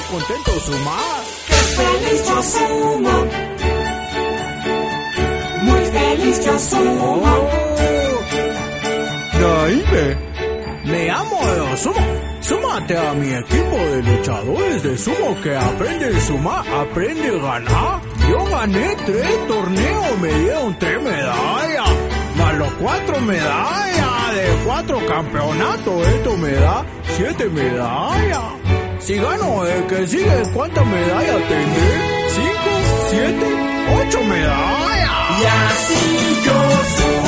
contento sumar. ¡Qué feliz yo sumo! Muy feliz yo sumo. Jaime, me amo de sumo. Súmate a mi equipo de luchadores de sumo que aprende a sumar, aprende a ganar. Yo gané 3 torneos, me dieron 3 medallas, más los 4 medallas de 4 campeonatos. Esto me da 7 medallas. Si gano el que sigue, ¿cuántas medallas tendré? 5, 7, 8 medallas. Y así yo sumo.